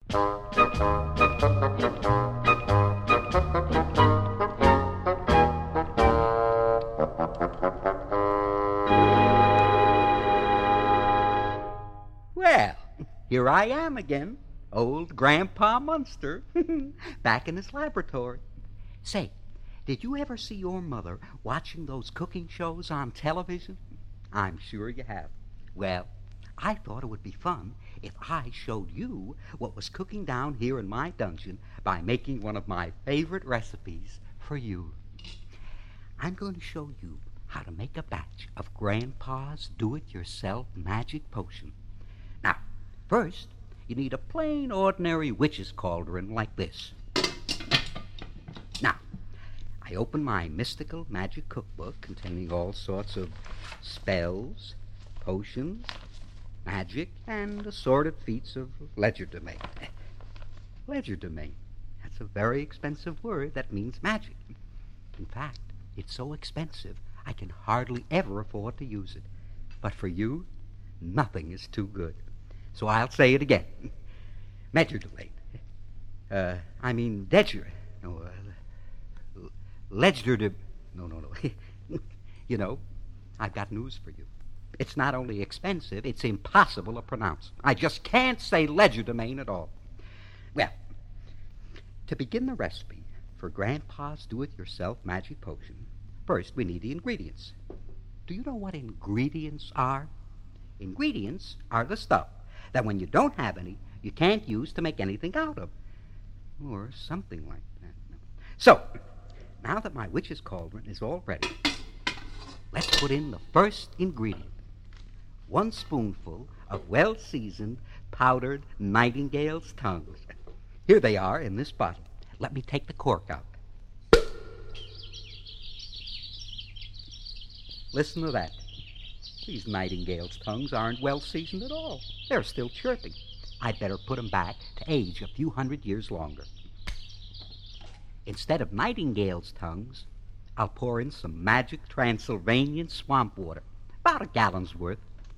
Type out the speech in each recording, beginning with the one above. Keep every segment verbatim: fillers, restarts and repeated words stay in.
Well, here I am again, old Grandpa Munster, back in his laboratory. Say, did you ever see your mother watching those cooking shows on television? I'm sure you have. Well, I thought it would be fun if I showed you what was cooking down here in my dungeon by making one of my favorite recipes for you. I'm going to show you how to make a batch of Grandpa's do-it-yourself magic potion. Now, first, you need a plain, ordinary witch's cauldron like this. Now, I open my mystical magic cookbook containing all sorts of spells, potions, magic, and assorted feats of legerdemain. Legerdemain. That's a very expensive word that means magic. In fact, it's so expensive I can hardly ever afford to use it. But for you, nothing is too good. So I'll say it again. Legerdemain. Uh, I mean, Ledger. No, uh, Ledger. No, no, no. You know, I've got news for you. It's not only expensive, it's impossible to pronounce. I just can't say legerdemain at all. Well, to begin the recipe for Grandpa's do-it-yourself magic potion, first we need the ingredients. Do you know what ingredients are? Ingredients are the stuff that when you don't have any, you can't use to make anything out of. Or something like that. So, now that my witch's cauldron is all ready, let's put in the first ingredient. One spoonful of well-seasoned, powdered nightingale's tongues. Here they are in this bottle. Let me take the cork out. Listen to that. These nightingale's tongues aren't well-seasoned at all. They're still chirping. I'd better put them back to age a few hundred years longer. Instead of nightingale's tongues, I'll pour in some magic Transylvanian swamp water, about a gallon's worth.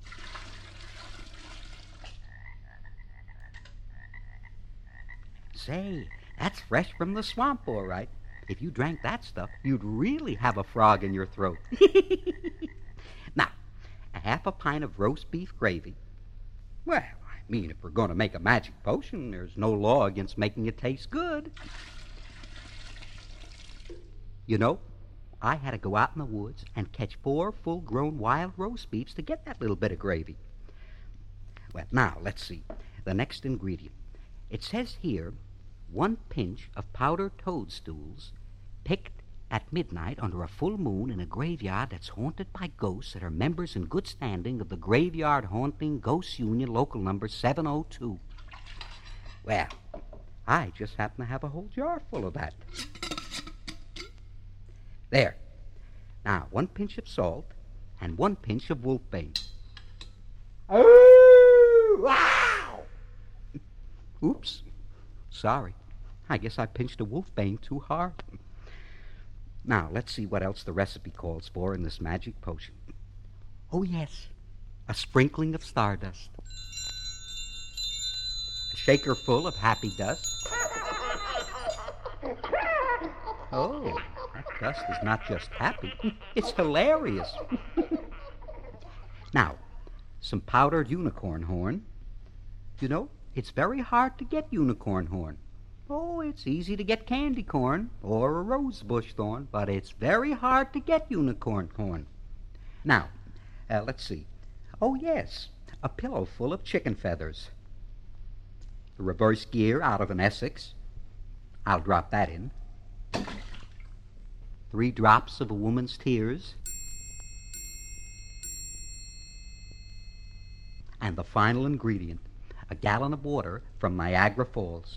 Say, that's fresh from the swamp, all right. If you drank that stuff, you'd really have a frog in your throat. Now, a half a pint of roast beef gravy. Well, I mean, if we're going to make a magic potion, there's no law against making it taste good. You know, I had to go out in the woods and catch four full-grown wild roast beefs to get that little bit of gravy. Well, now, let's see. The next ingredient. It says here, one pinch of powdered toadstools picked at midnight under a full moon in a graveyard that's haunted by ghosts that are members in good standing of the Graveyard Haunting Ghost Union, local number seven oh two. Well, I just happen to have a whole jar full of that. There. Now, one pinch of salt and one pinch of wolfbane. Oh! Wow! Oops. Sorry. I guess I pinched a wolfbane too hard. Now, let's see what else the recipe calls for in this magic potion. Oh, yes. A sprinkling of stardust. A shaker full of happy dust. Oh, that dust is not just happy. It's hilarious. Now, some powdered unicorn horn. You know, it's very hard to get unicorn horn. Oh, it's easy to get candy corn or a rosebush thorn, but it's very hard to get unicorn horn. Now, uh, let's see. Oh, yes, a pillow full of chicken feathers. The reverse gear out of an Essex. I'll drop that in. Three drops of a woman's tears. And the final ingredient, a gallon of water from Niagara Falls.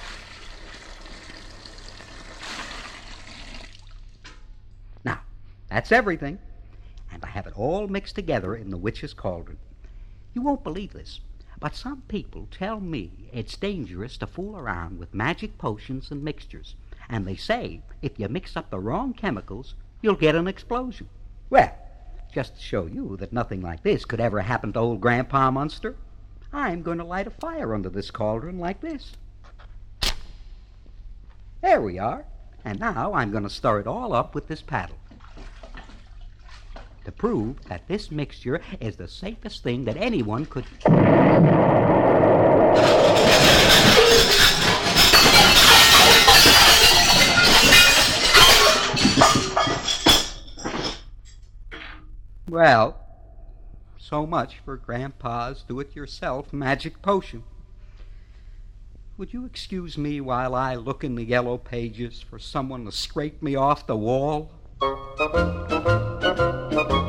Now, that's everything, and I have it all mixed together in the witch's cauldron. You won't believe this, but some people tell me it's dangerous to fool around with magic potions and mixtures, and they say if you mix up the wrong chemicals, you'll get an explosion. Well, just to show you that nothing like this could ever happen to old Grandpa Munster, I'm going to light a fire under this cauldron like this. There we are. And now I'm going to stir it all up with this paddle to prove that this mixture is the safest thing that anyone could... Well, so much for Grandpa's do-it-yourself magic potion. Would you excuse me while I look in the yellow pages for someone to scrape me off the wall?